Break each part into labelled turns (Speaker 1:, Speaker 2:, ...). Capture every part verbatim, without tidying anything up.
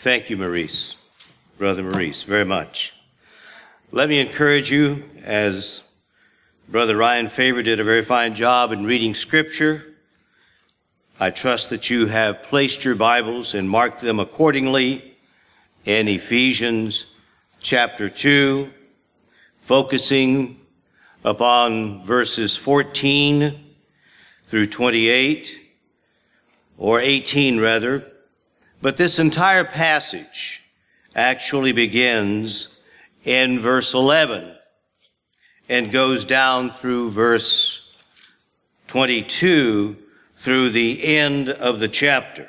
Speaker 1: Thank you, Maurice, Brother Maurice, very much. Let me encourage you, as Brother Ryan Favor did a very fine job in reading Scripture. I trust that you have placed your Bibles and marked them accordingly in Ephesians chapter two, focusing upon verses fourteen through twenty-eight, or eighteen rather. But this entire passage actually begins in verse eleven and goes down through verse twenty-two through the end of the chapter.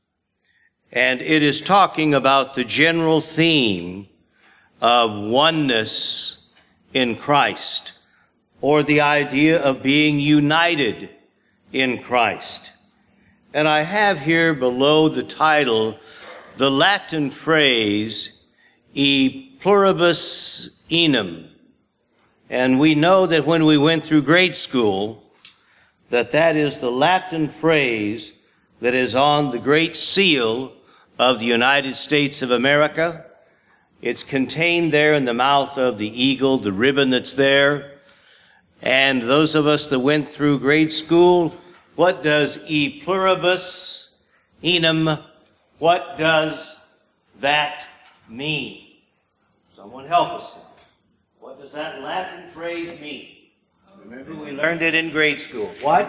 Speaker 1: And it is talking about the general theme of oneness in Christ, or the idea of being united in Christ. And I have here below the title the Latin phrase, e pluribus unum. And we know that when we went through grade school, that that is the Latin phrase that is on the Great Seal of the United States of America. It's contained there in the mouth of the eagle, the ribbon that's there. And those of us that went through grade school, what does e pluribus unum, what does that mean? Someone help us. What does that Latin phrase mean? Remember, we learned it in grade school. What?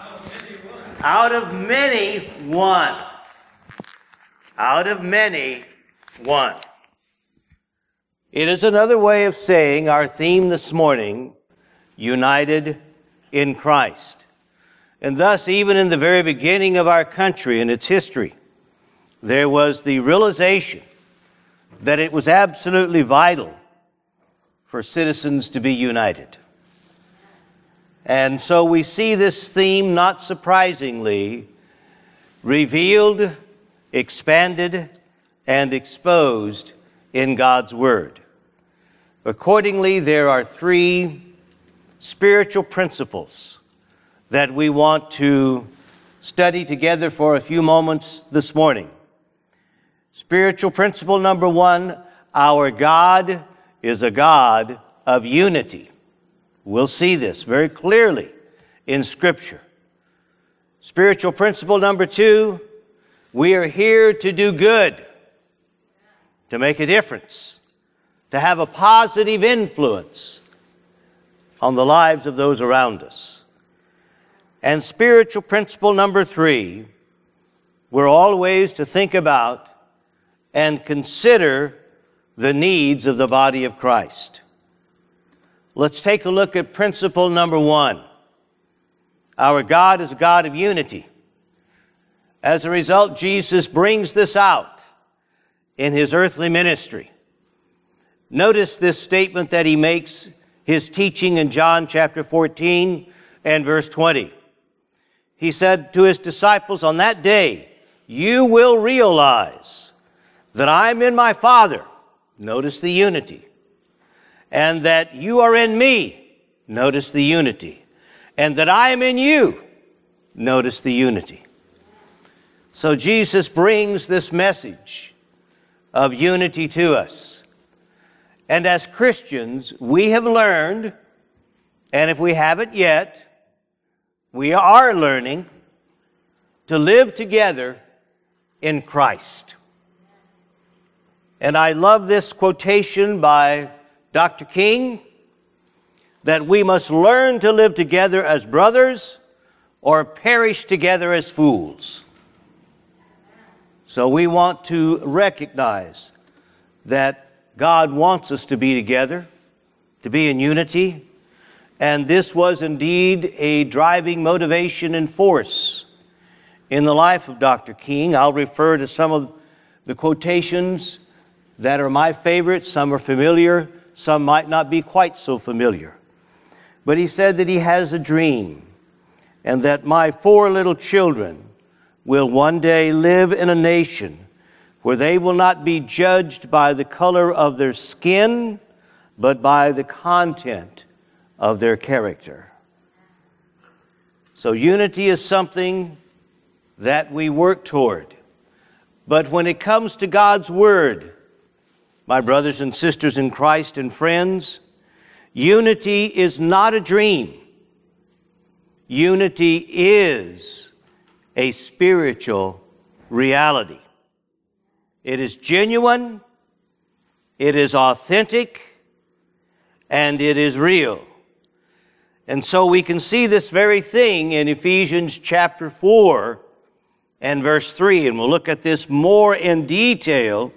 Speaker 1: Out of many, one. Out of many, one. It is another way of saying our theme this morning, united in Christ. And thus, even in the very beginning of our country and its history, there was the realization that it was absolutely vital for citizens to be united. And so we see this theme, not surprisingly, revealed, expanded, and exposed in God's Word. Accordingly, there are three spiritual principles that we want to study together for a few moments this morning. Spiritual principle number one, our God is a God of unity. We'll see this very clearly in Scripture. Spiritual principle number two, we are here to do good, to make a difference, to have a positive influence on the lives of those around us. And spiritual principle number three, we're always to think about and consider the needs of the body of Christ. Let's take a look at principle number one. Our God is a God of unity. As a result, Jesus brings this out in his earthly ministry. Notice this statement that he makes, his teaching in John chapter fourteen and verse twenty. He said to his disciples, on that day, you will realize that I'm in my Father. Notice the unity. And that you are in me. Notice the unity. And that I am in you. Notice the unity. So Jesus brings this message of unity to us. And as Christians, we have learned, and if we haven't yet, we are learning to live together in Christ. And I love this quotation by Doctor King, that we must learn to live together as brothers or perish together as fools. So we want to recognize that God wants us to be together, to be in unity, and this was indeed a driving motivation and force in the life of Doctor King. I'll refer to some of the quotations that are my favorites. Some are familiar. Some might not be quite so familiar. But he said that he has a dream, and that my four little children will one day live in a nation where they will not be judged by the color of their skin, but by the content of their character. So unity is something that we work toward. But when it comes to God's Word, my brothers and sisters in Christ and friends, unity is not a dream. Unity is a spiritual reality. It is genuine, it is authentic, and it is real. And so we can see this very thing in Ephesians chapter four and verse three. And we'll look at this more in detail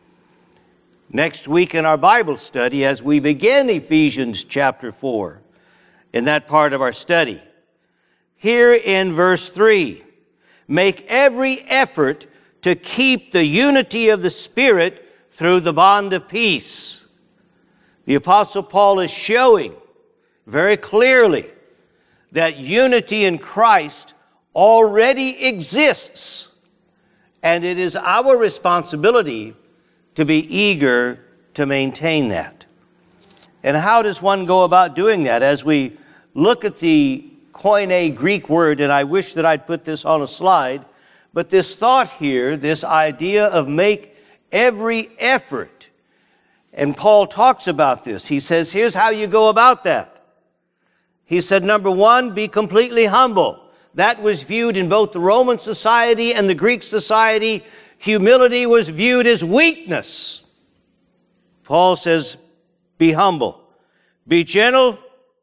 Speaker 1: next week in our Bible study as we begin Ephesians chapter four in that part of our study. Here in verse three, make every effort to keep the unity of the Spirit through the bond of peace. The Apostle Paul is showing very clearly that unity in Christ already exists, and it is our responsibility to be eager to maintain that. And how does one go about doing that? As we look at the koine Greek word, and I wish that I'd put this on a slide, but this thought here, this idea of make every effort, and Paul talks about this. He says, here's how you go about that. He said, number one, be completely humble. That was viewed in both the Roman society and the Greek society. Humility was viewed as weakness. Paul says, be humble, be gentle,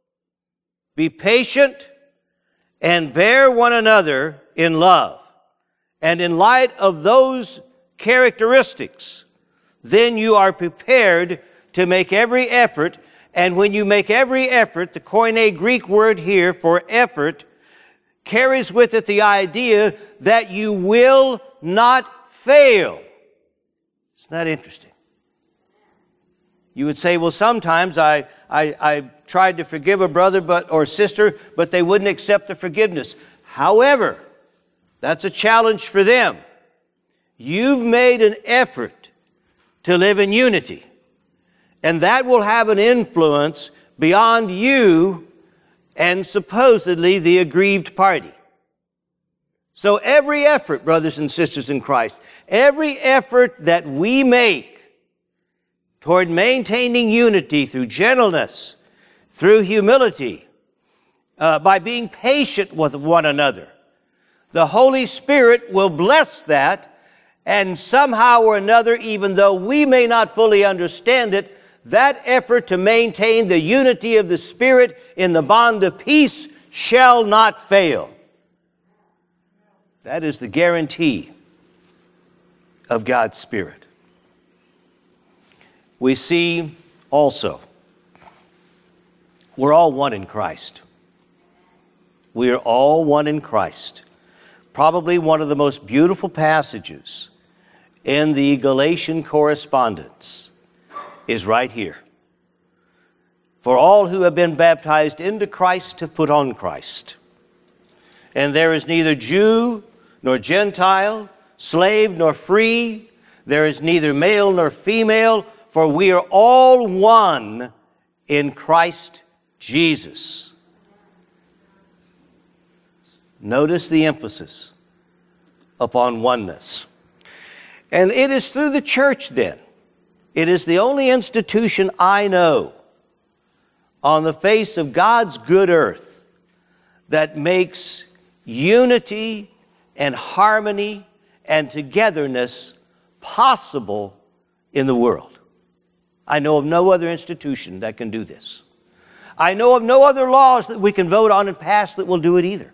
Speaker 1: be patient, and bear one another in love. And in light of those characteristics, then you are prepared to make every effort. And when you make every effort, the koine Greek word here for effort carries with it the idea that you will not fail. Isn't that interesting? You would say, well, sometimes I, I, I tried to forgive a brother but or sister, but they wouldn't accept the forgiveness. However, that's a challenge for them. You've made an effort to live in unity, and that will have an influence beyond you and supposedly the aggrieved party. So every effort, brothers and sisters in Christ, every effort that we make toward maintaining unity through gentleness, through humility, uh, by being patient with one another, the Holy Spirit will bless that, and somehow or another, even though we may not fully understand it, that effort to maintain the unity of the Spirit in the bond of peace shall not fail. That is the guarantee of God's Spirit. We see also, we're all one in Christ. We are all one in Christ. Probably one of the most beautiful passages in the Galatian correspondence is right here. For all who have been baptized into Christ have put on Christ. And there is neither Jew nor Gentile, slave nor free. There is neither male nor female, for we are all one in Christ Jesus. Notice the emphasis upon oneness. And it is through the church then. It is the only institution I know on the face of God's good earth that makes unity and harmony and togetherness possible in the world. I know of no other institution that can do this. I know of no other laws that we can vote on and pass that will do it either.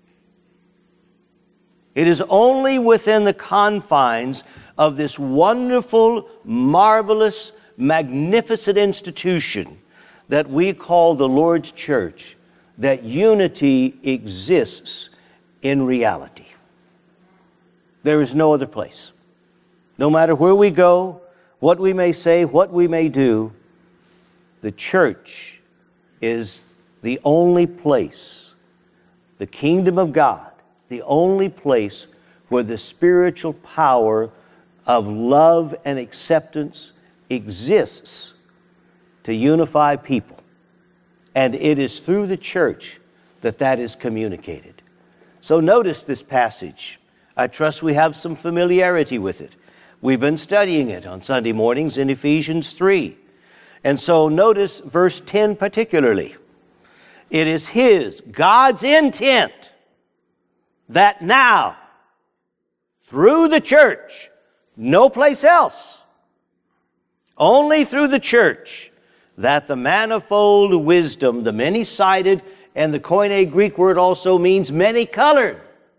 Speaker 1: It is only within the confines of this wonderful, marvelous, magnificent institution that we call the Lord's Church that unity exists in reality. There is no other place. No matter where we go, what we may say, what we may do, the church is the only place, the kingdom of God, the only place where the spiritual power of love and acceptance exists to unify people. And it is through the church that that is communicated. So notice this passage I trust we have some familiarity with it. We've been studying it on Sunday mornings in Ephesians three. And so notice verse ten particularly. It is His, God's intent, that now, through the church, no place else, only through the church, that the manifold wisdom, the many-sided, and the Koine Greek word also means many-colored,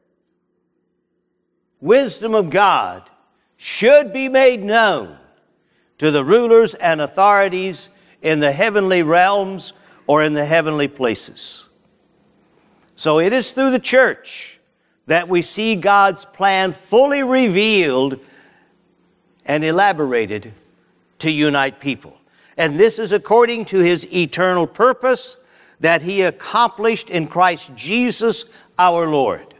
Speaker 1: wisdom of God should be made known to the rulers and authorities in the heavenly realms or in the heavenly places. So it is through the church that we see God's plan fully revealed and elaborated to unite people. And this is according to His eternal purpose that He accomplished in Christ Jesus our Lord.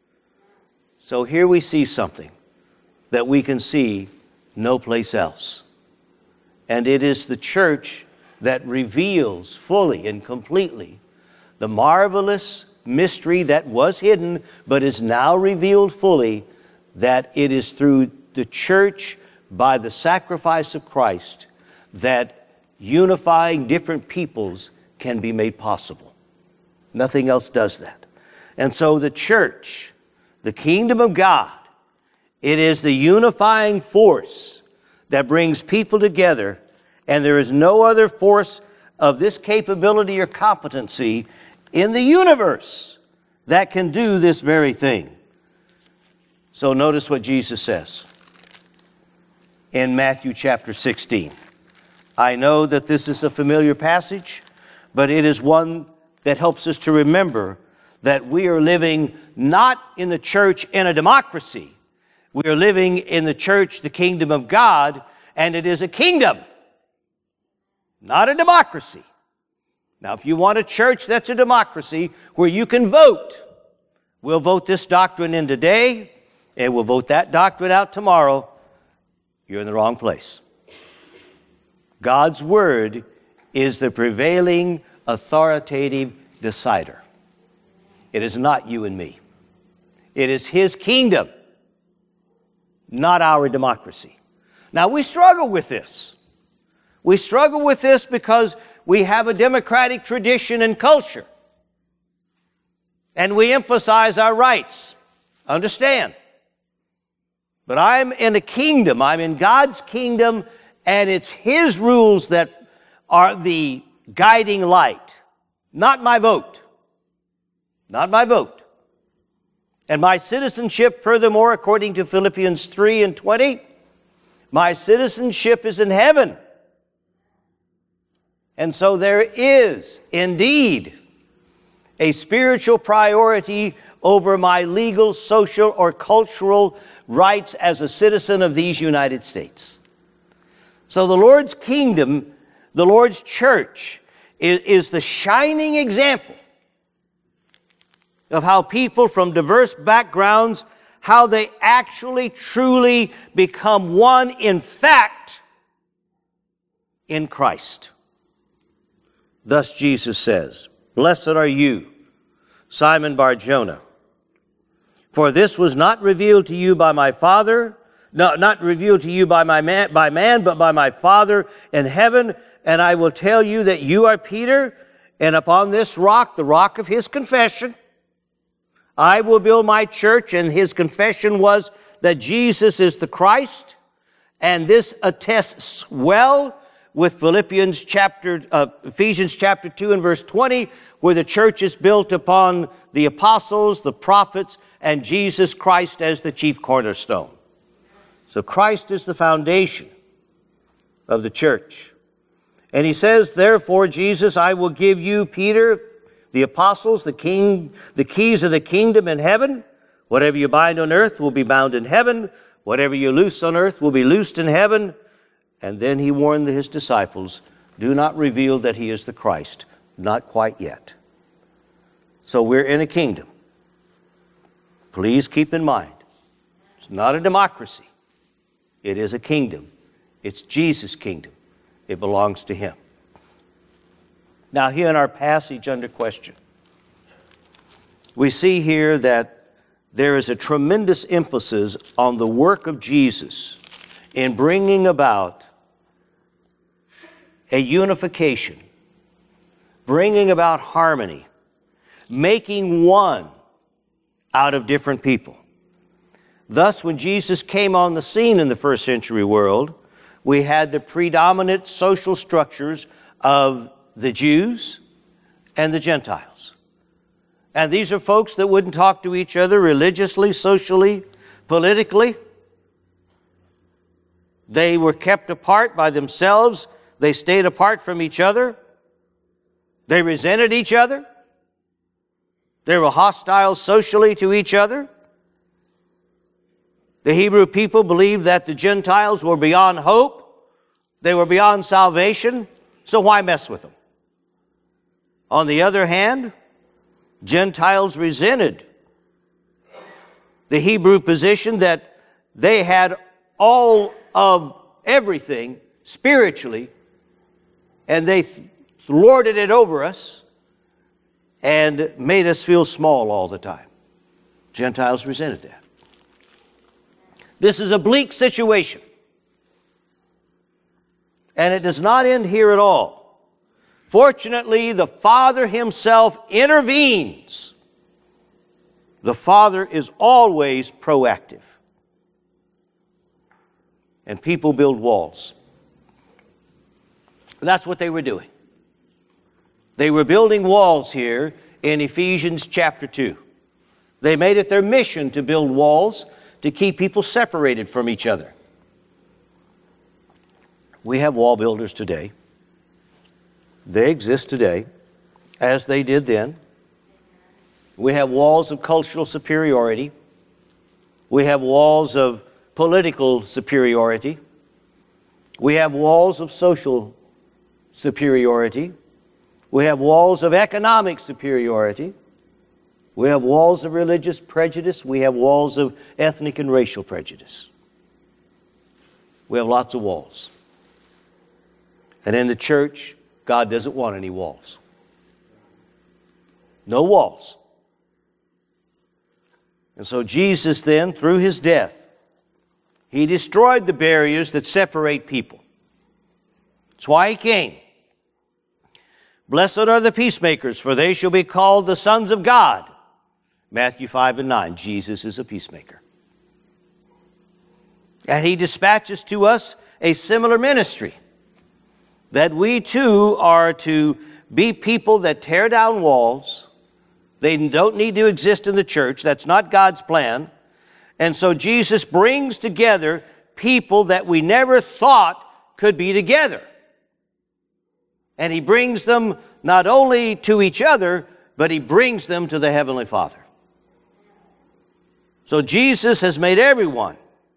Speaker 1: So here we see something that we can see no place else. And it is the church that reveals fully and completely the marvelous mystery that was hidden but is now revealed fully, that it is through the church by the sacrifice of Christ that unifying different peoples can be made possible. Nothing else does that. And so the church, the kingdom of God, it is the unifying force that brings people together, and there is no other force of this capability or competency in the universe that can do this very thing. So notice what Jesus says in Matthew chapter sixteen. I know that this is a familiar passage, but it is one that helps us to remember that we are living not in the church in a democracy. We are living in the church, the kingdom of God, and it is a kingdom, not a democracy. Now, if you want a church that's a democracy where you can vote, we'll vote this doctrine in today, and we'll vote that doctrine out tomorrow, you're in the wrong place. God's Word is the prevailing, authoritative decider. It is not you and me. It is His kingdom, not our democracy. Now, we struggle with this. We struggle with this because we have a democratic tradition and culture. And we emphasize our rights. Understand. But I'm in a kingdom. I'm in God's kingdom, and it's His rules that are the guiding light. Not my vote. Not my vote. And my citizenship, furthermore, according to Philippians three and twenty, my citizenship is in heaven. And so there is indeed a spiritual priority over my legal, social, or cultural rights as a citizen of these United States. So the Lord's kingdom, the Lord's church, is, is the shining example of how people from diverse backgrounds, how they actually truly become one in fact in Christ. Thus Jesus says, "Blessed are you, Simon Bar-Jonah, for this was not revealed to you by my Father, no, not revealed to you by my man, by man, but by my Father in heaven. And I will tell you that you are Peter, and upon this rock, the rock of his confession, I will build my church." And his confession was that Jesus is the Christ. And this attests well with Philippians chapter, uh, Ephesians chapter two and verse twenty, where the church is built upon the apostles, the prophets, and Jesus Christ as the chief cornerstone. So Christ is the foundation of the church. And he says, therefore, Jesus, I will give you, Peter, the apostles, the king, the keys of the kingdom in heaven. Whatever you bind on earth will be bound in heaven. Whatever you loose on earth will be loosed in heaven. And then he warned his disciples, do not reveal that he is the Christ. Not quite yet. So we're in a kingdom. Please keep in mind, it's not a democracy. It is a kingdom. It's Jesus' kingdom. It belongs to him. Now, here in our passage under question, we see here that there is a tremendous emphasis on the work of Jesus in bringing about a unification, bringing about harmony, making one out of different people. Thus, when Jesus came on the scene in the first century world, we had the predominant social structures of the Jews and the Gentiles. And these are folks that wouldn't talk to each other religiously, socially, politically. They were kept apart by themselves. They stayed apart from each other. They resented each other. They were hostile socially to each other. The Hebrew people believed that the Gentiles were beyond hope. They were beyond salvation. So why mess with them? On the other hand, Gentiles resented the Hebrew position that they had all of everything spiritually, and they lorded it over us and made us feel small all the time. Gentiles resented that. This is a bleak situation. And it does not end here at all. Fortunately, the Father himself intervenes. The Father is always proactive. And people build walls. That's what they were doing. They were building walls here in Ephesians chapter two. They made it their mission to build walls to keep people separated from each other. We have wall builders today. They exist today, as they did then. We have walls of cultural superiority. We have walls of political superiority. We have walls of social superiority. We have walls of economic superiority. We have walls of religious prejudice. We have walls of ethnic and racial prejudice. We have lots of walls. And in the church, God doesn't want any walls. No walls. And so Jesus then, through his death, he destroyed the barriers that separate people. That's why he came. Blessed are the peacemakers, for they shall be called the sons of God. Matthew five and nine, Jesus is a peacemaker. And he dispatches to us a similar ministry, that we too are to be people that tear down walls. They don't need to exist in the church. That's not God's plan. And so Jesus brings together people that we never thought could be together. And he brings them not only to each other, but he brings them to the Heavenly Father. So Jesus has made everyone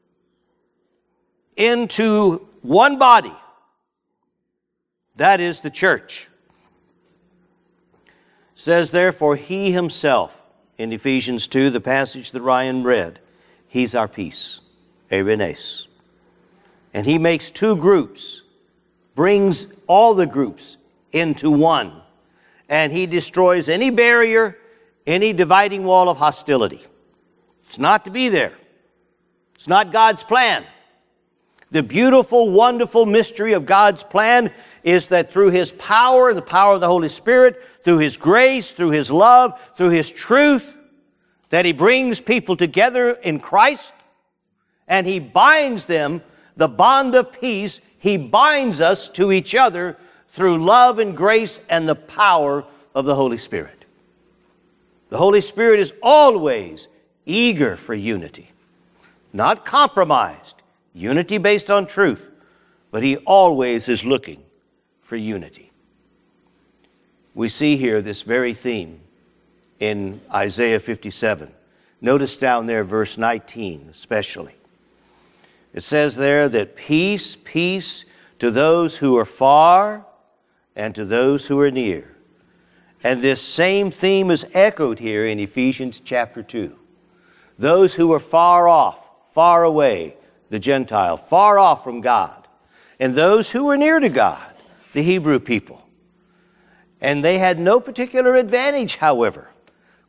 Speaker 1: into one body. That is the church. It says, therefore, he himself, in Ephesians two, the passage that Ryan read, he's our peace, Erenes. And he makes two groups, brings all the groups into one. And he destroys any barrier, any dividing wall of hostility. It's not to be there. It's not God's plan. The beautiful, wonderful mystery of God's plan is that through his power, the power of the Holy Spirit, through his grace, through his love, through his truth, that he brings people together in Christ, and he binds them, the bond of peace, he binds us to each other through love and grace and the power of the Holy Spirit. The Holy Spirit is always eager for unity, not compromised, unity based on truth, but he always is looking for unity. We see here this very theme in Isaiah fifty-seven. Notice down there verse nineteen especially. It says there that peace, peace to those who are far and to those who are near. And this same theme is echoed here in Ephesians chapter two. Those who are far off, far away, the Gentile, far off from God. And those who were near to God, the Hebrew people. And they had no particular advantage, however,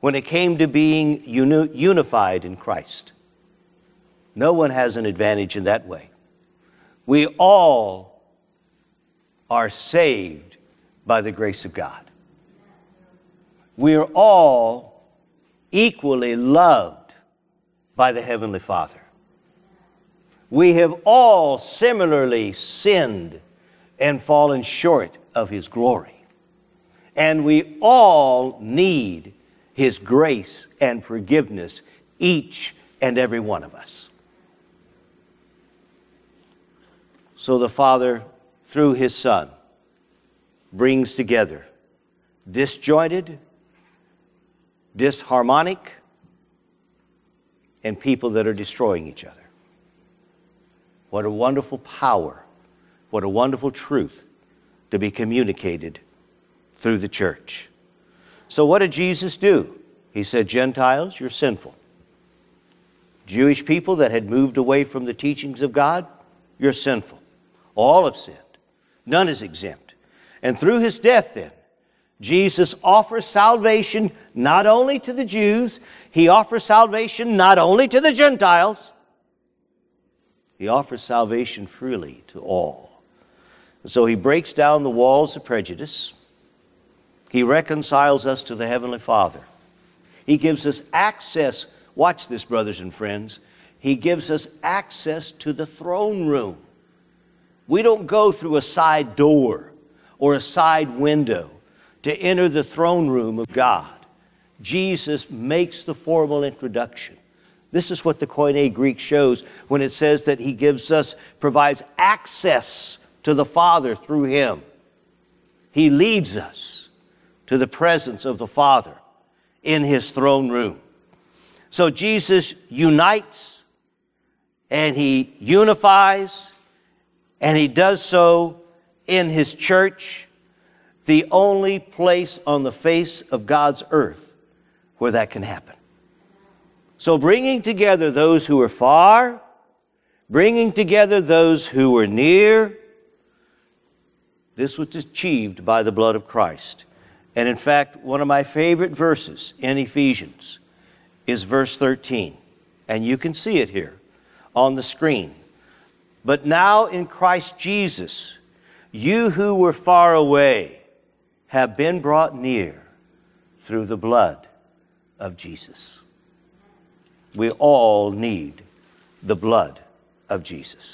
Speaker 1: when it came to being uni- unified in Christ. No one has an advantage in that way. We all are saved by the grace of God. We are all equally loved by the Heavenly Father. We have all similarly sinned and fallen short of His glory. And we all need His grace and forgiveness, each and every one of us. So the Father, through His Son, brings together disjointed, disharmonic, and people that are destroying each other. What a wonderful power, what a wonderful truth to be communicated through the church. So what did Jesus do? He said, Gentiles, you're sinful. Jewish people that had moved away from the teachings of God, you're sinful. All have sinned. None is exempt. And through His death then, Jesus offers salvation not only to the Jews, He offers salvation not only to the Gentiles, He offers salvation freely to all. And so He breaks down the walls of prejudice. He reconciles us to the Heavenly Father. He gives us access. Watch this, brothers and friends. He gives us access to the throne room. We don't go through a side door or a side window to enter the throne room of God. Jesus makes the formal introduction. This is what the Koine Greek shows when it says that He gives us, provides access to the Father through Him. He leads us to the presence of the Father in His throne room. So Jesus unites and He unifies, and He does so in His church, the only place on the face of God's earth where that can happen. So bringing together those who are far, bringing together those who are near, this was achieved by the blood of Christ. And in fact, one of my favorite verses in Ephesians is verse thirteen. And you can see it here on the screen. But now in Christ Jesus, you who were far away have been brought near through the blood of Jesus. We all need the blood of Jesus.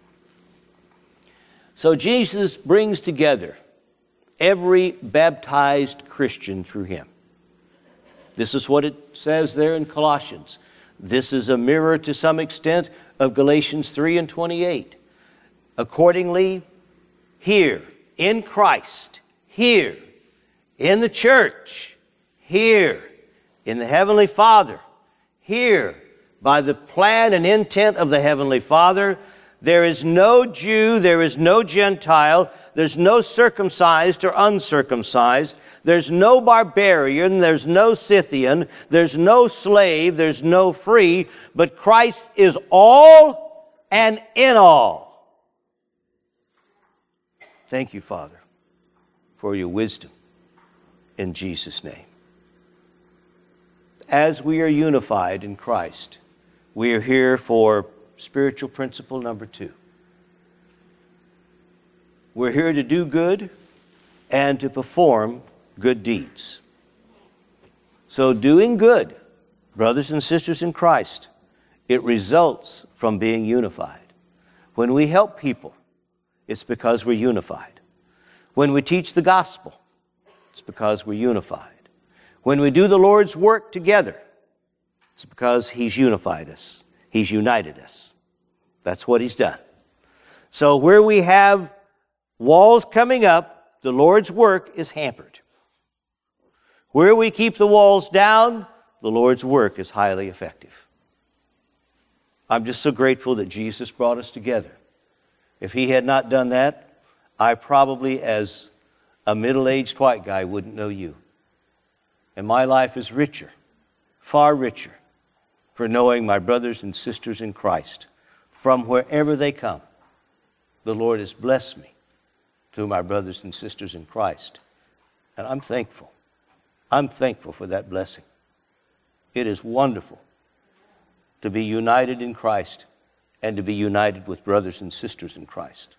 Speaker 1: So Jesus brings together every baptized Christian through Him. This is what it says there in Colossians. This is a mirror to some extent of Galatians three and twenty-eight. Accordingly, here in Christ, here in the church, here in the Heavenly Father, here by the plan and intent of the Heavenly Father, there is no Jew, there is no Gentile, there's no circumcised or uncircumcised, there's no barbarian, there's no Scythian, there's no slave, there's no free, but Christ is all and in all. Thank you, Father, for your wisdom in Jesus' name. As we are unified in Christ, we are here for spiritual principle number two. We're here to do good and to perform good deeds. So doing good, brothers and sisters in Christ, it results from being unified. When we help people, it's because we're unified. When we teach the gospel, it's because we're unified. When we do the Lord's work together, it's because He's unified us. He's united us. That's what He's done. So where we have walls coming up, the Lord's work is hampered. Where we keep the walls down, the Lord's work is highly effective. I'm just so grateful that Jesus brought us together. If He had not done that, I probably, as a middle-aged white guy, wouldn't know you. And my life is richer, far richer, for knowing my brothers and sisters in Christ from wherever they come. The Lord has blessed me through my brothers and sisters in Christ. And I'm thankful. I'm thankful for that blessing. It is wonderful to be united in Christ and to be united with brothers and sisters in Christ.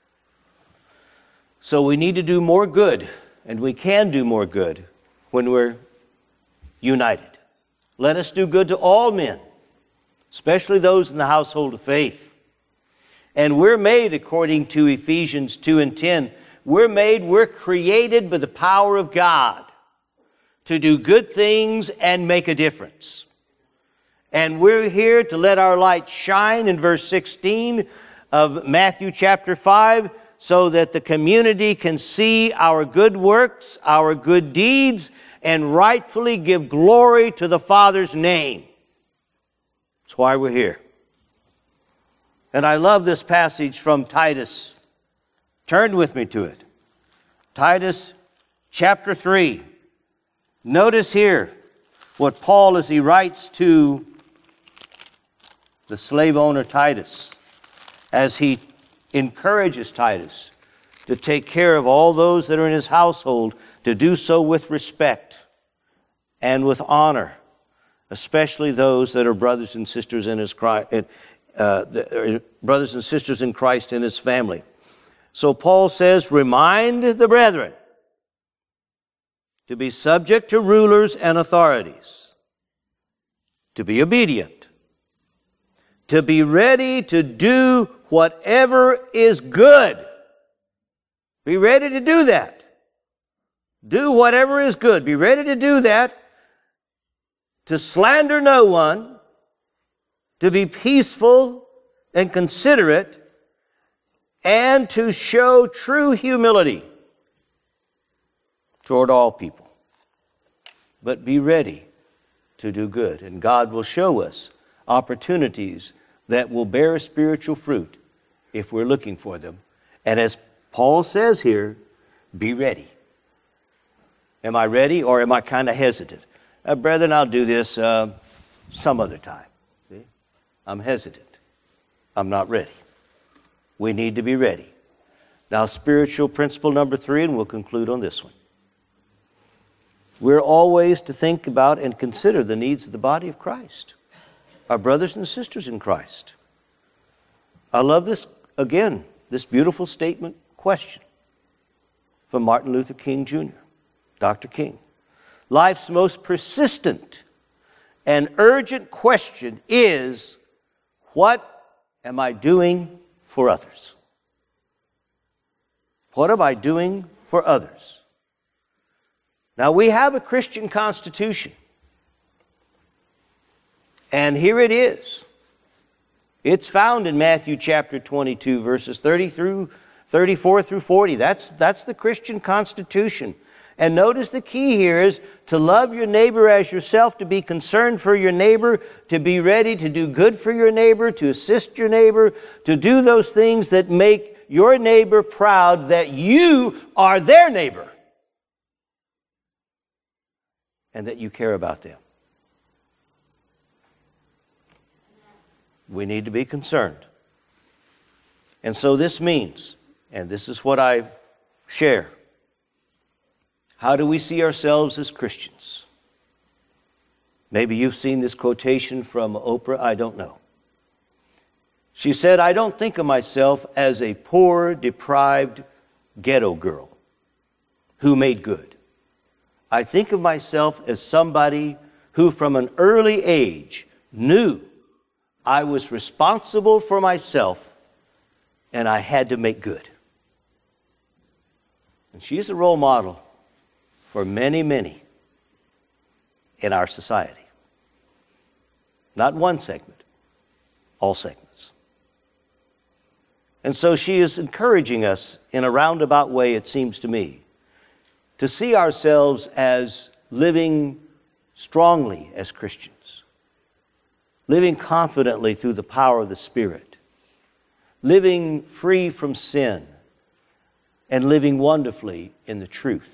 Speaker 1: So we need to do more good, and we can do more good when we're united. Let us do good to all men, especially those in the household of faith. And we're made, according to Ephesians two and ten, we're made, we're created by the power of God to do good things and make a difference. And we're here to let our light shine in verse sixteen of Matthew chapter five, so that the community can see our good works, our good deeds, and rightfully give glory to the Father's name. That's why we're here. And I love this passage from Titus. Turn with me to it. Titus chapter three. Notice here what Paul, as he writes to the slave owner Titus, as he encourages Titus to take care of all those that are in his household, to do so with respect and with honor, especially those that are brothers and sisters in his Christ, uh, the, uh, brothers and sisters in Christ in his family. So Paul says, remind the brethren to be subject to rulers and authorities, to be obedient, to be ready to do whatever is good. Be ready to do that. Do whatever is good. Be ready to do that. To slander no one. To be peaceful and considerate. And to show true humility toward all people. But be ready to do good. And God will show us opportunities that will bear spiritual fruit if we're looking for them. And as Paul says here, be ready. Am I ready, or am I kind of hesitant? Uh, brethren, I'll do this uh, some other time. See? I'm hesitant. I'm not ready. We need to be ready. Now, spiritual principle number three, and we'll conclude on this one. We're always to think about and consider the needs of the body of Christ, our brothers and sisters in Christ. I love this, again, this beautiful statement, question from Martin Luther King Junior, Doctor King. Life's most persistent and urgent question is, what am I doing for others? What am I doing for others? Now, we have a Christian constitution. And here it is. It's found in Matthew chapter twenty-two, verses thirty through thirty-four through forty. That's, that's the Christian constitution. And notice the key here is to love your neighbor as yourself, to be concerned for your neighbor, to be ready to do good for your neighbor, to assist your neighbor, to do those things that make your neighbor proud that you are their neighbor and that you care about them. We need to be concerned. And so this means, and this is what I share, how do we see ourselves as Christians? Maybe you've seen this quotation from Oprah, I don't know. She said, I don't think of myself as a poor, deprived ghetto girl who made good. I think of myself as somebody who from an early age knew I was responsible for myself and I had to make good. And she's a role model for many, many in our society. Not one segment, all segments. And so she is encouraging us in a roundabout way, it seems to me, to see ourselves as living strongly as Christians, living confidently through the power of the Spirit, living free from sin, and living wonderfully in the truth.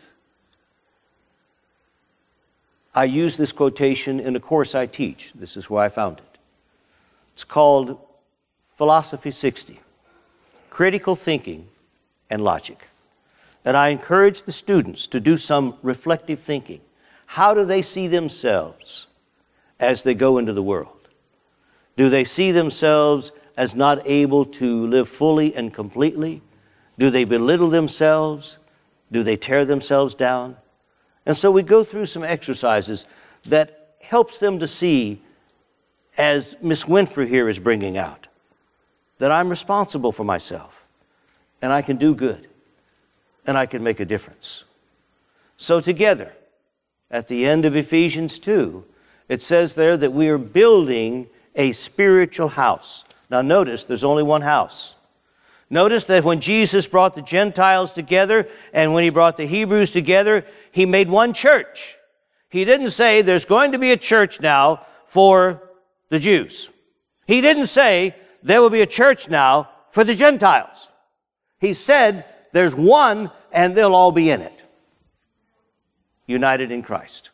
Speaker 1: I use this quotation in a course I teach. This is where I found it. It's called Philosophy sixty, Critical Thinking and Logic. And I encourage the students to do some reflective thinking. How do they see themselves as they go into the world? Do they see themselves as not able to live fully and completely? Do they belittle themselves? Do they tear themselves down? And so we go through some exercises that helps them to see, as Miss Winfrey here is bringing out, that I'm responsible for myself, and I can do good, and I can make a difference. So together, at the end of Ephesians two, it says there that we are building a spiritual house. Now notice, there's only one house. Notice that when Jesus brought the Gentiles together and when he brought the Hebrews together, he made one church. He didn't say there's going to be a church now for the Jews. He didn't say there will be a church now for the Gentiles. He said there's one and they'll all be in it, united in Christ.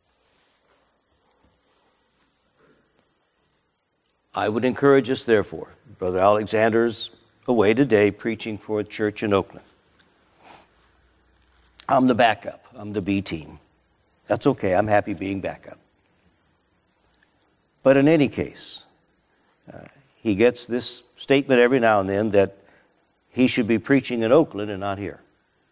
Speaker 1: I would encourage us, therefore, Brother Alexander's away today preaching for a church in Oakland. I'm the backup. I'm the B team. That's okay. I'm happy being backup. But in any case, uh, he gets this statement every now and then that he should be preaching in Oakland and not here.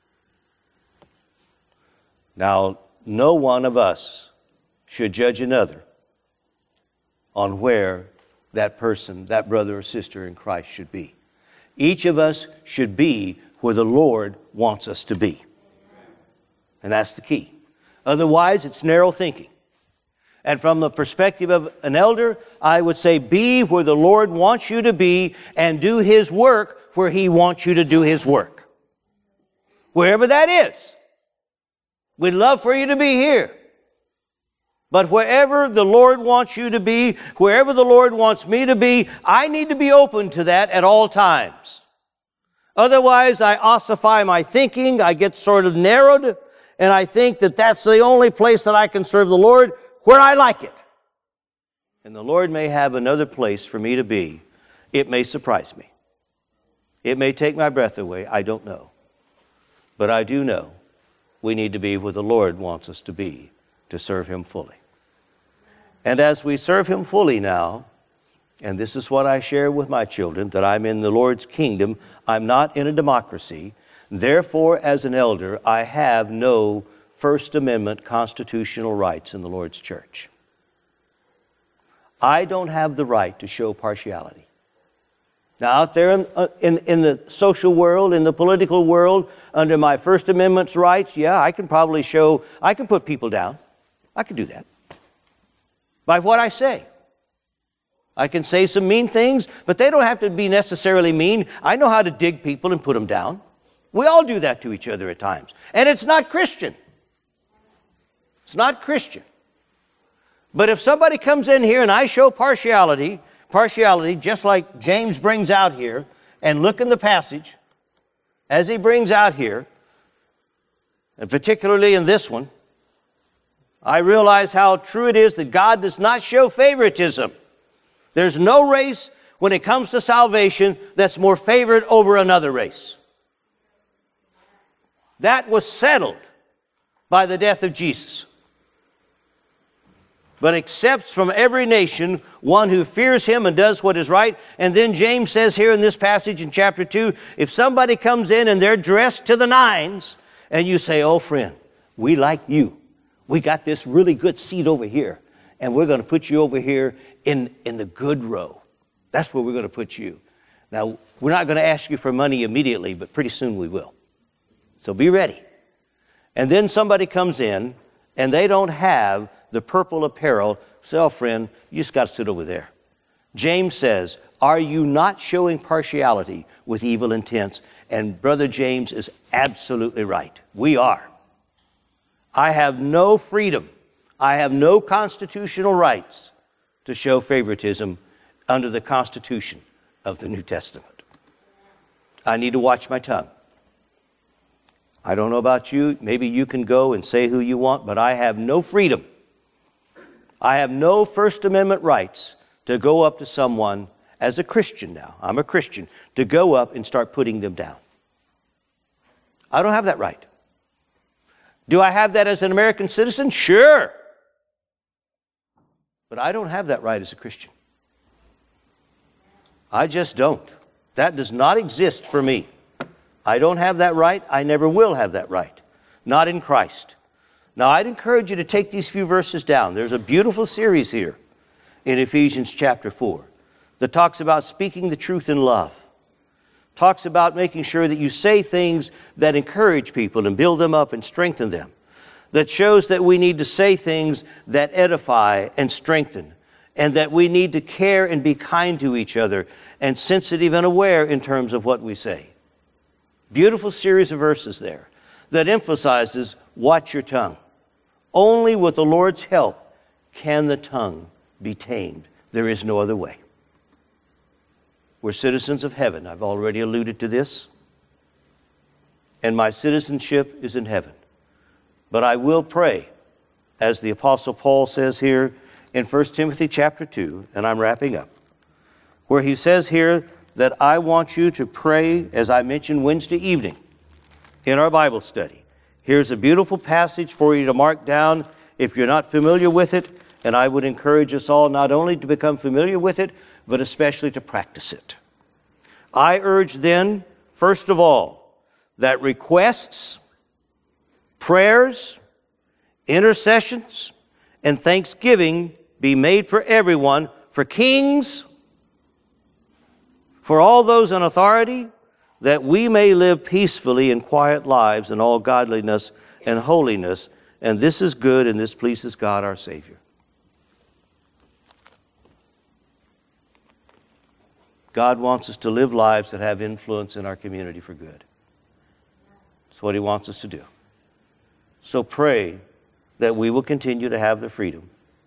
Speaker 1: Now, no one of us should judge another on where that person, that brother or sister in Christ should be. Each of us should be where the Lord wants us to be. And that's the key. Otherwise, it's narrow thinking. And from the perspective of an elder, I would say be where the Lord wants you to be and do His work where He wants you to do His work. Wherever that is. We'd love for you to be here. But wherever the Lord wants you to be, wherever the Lord wants me to be, I need to be open to that at all times. Otherwise, I ossify my thinking, I get sort of narrowed, and I think that that's the only place that I can serve the Lord where I like it. And the Lord may have another place for me to be. It may surprise me. It may take my breath away. I don't know. But I do know we need to be where the Lord wants us to be to serve Him fully. And as we serve Him fully now, and this is what I share with my children, that I'm in the Lord's kingdom, I'm not in a democracy. Therefore, as an elder, I have no First Amendment constitutional rights in the Lord's church. I don't have the right to show partiality. Now, out there in, uh, in, in the social world, in the political world, under my First Amendment's rights, yeah, I can probably show, I can put people down. I can do that. By what I say. I can say some mean things, but they don't have to be necessarily mean. I know how to dig people and put them down. We all do that to each other at times. And it's not Christian. It's not Christian. But if somebody comes in here and I show partiality, partiality, just like James brings out here, and look in the passage, as he brings out here, and particularly in this one, I realize how true it is that God does not show favoritism. There's no race when it comes to salvation that's more favored over another race. That was settled by the death of Jesus. But accepts from every nation one who fears Him and does what is right. And then James says here in this passage in chapter two, if somebody comes in and they're dressed to the nines, and you say, oh friend, we like you. We got this really good seat over here, and we're going to put you over here in, in the good row. That's where we're going to put you. Now, we're not going to ask you for money immediately, but pretty soon we will. So be ready. And then somebody comes in, and they don't have the purple apparel. Say, oh, friend, you just got to sit over there. James says, are you not showing partiality with evil intents? And Brother James is absolutely right. We are. I have no freedom. I have no constitutional rights to show favoritism under the Constitution of the New Testament. I need to watch my tongue. I don't know about you. Maybe you can go and say who you want, but I have no freedom. I have no First Amendment rights to go up to someone as a Christian now. I'm a Christian. To go up and start putting them down. I don't have that right. Do I have that as an American citizen? Sure. But I don't have that right as a Christian. I just don't. That does not exist for me. I don't have that right. I never will have that right. Not in Christ. Now, I'd encourage you to take these few verses down. There's a beautiful series here in Ephesians chapter four that talks about speaking the truth in love. Talks about making sure that you say things that encourage people and build them up and strengthen them. That shows that we need to say things that edify and strengthen, and that we need to care and be kind to each other and sensitive and aware in terms of what we say. Beautiful series of verses there that emphasizes, watch your tongue. Only with the Lord's help can the tongue be tamed. There is no other way. We're citizens of heaven. I've already alluded to this. And my citizenship is in heaven. But I will pray, as the Apostle Paul says here in First Timothy chapter two, and I'm wrapping up, where he says here that I want you to pray, as I mentioned Wednesday evening in our Bible study. Here's a beautiful passage for you to mark down if you're not familiar with it, and I would encourage us all not only to become familiar with it, but especially to practice it. I urge then, first of all, that requests, prayers, intercessions, and thanksgiving be made for everyone, for kings, for all those in authority, that we may live peacefully and quiet lives in all godliness and holiness. And this is good, and this pleases God our Savior. God wants us to live lives that have influence in our community for good. That's what He wants us to do. So pray that we will continue to have the freedom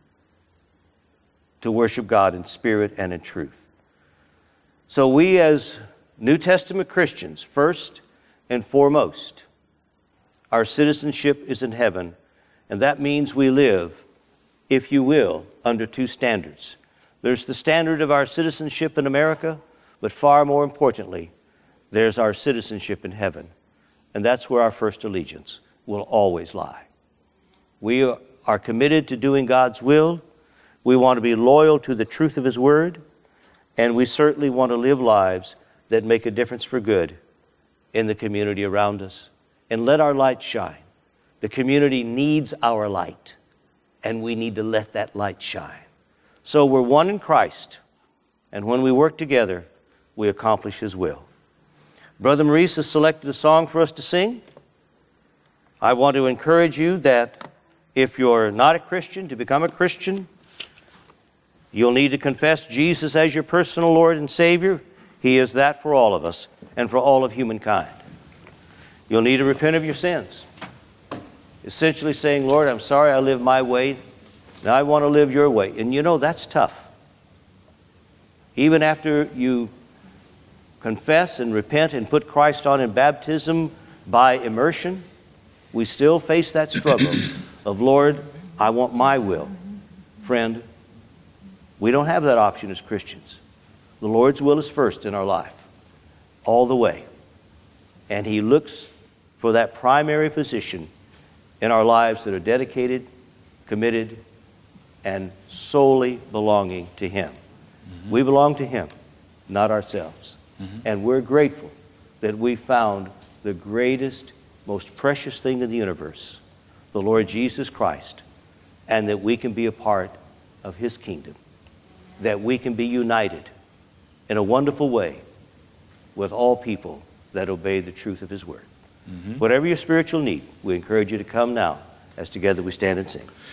Speaker 1: to worship God in spirit and in truth. So we as New Testament Christians, first and foremost, our citizenship is in heaven, and that means we live, if you will, under two standards. There's the standard of our citizenship in America, but far more importantly, there's our citizenship in heaven. And that's where our first allegiance will always lie. We are committed to doing God's will. We want to be loyal to the truth of His Word. And we certainly want to live lives that make a difference for good in the community around us. And let our light shine. The community needs our light, and we need to let that light shine. So we're one in Christ, and when we work together, we accomplish His will. Brother Maurice has selected a song for us to sing. I want to encourage you that if you're not a Christian, to become a Christian, you'll need to confess Jesus as your personal Lord and Savior. He is that for all of us and for all of humankind. You'll need to repent of your sins. Essentially saying, Lord, I'm sorry I lived my way. Now I want to live your way. And you know, that's tough. Even after you confess and repent and put Christ on in baptism by immersion, we still face that struggle of, Lord, I want my will. Friend, we don't have that option as Christians. The Lord's will is first in our life, all the way. And He looks for that primary position in our lives that are dedicated, committed, and solely belonging to Him. Mm-hmm. We belong to Him, not ourselves. Mm-hmm. And we're grateful that we found the greatest, most precious thing in the universe, the Lord Jesus Christ, and that we can be a part of His kingdom, that we can be united in a wonderful way with all people that obey the truth of His Word. Mm-hmm. Whatever your spiritual need, we encourage you to come now as together we stand and sing.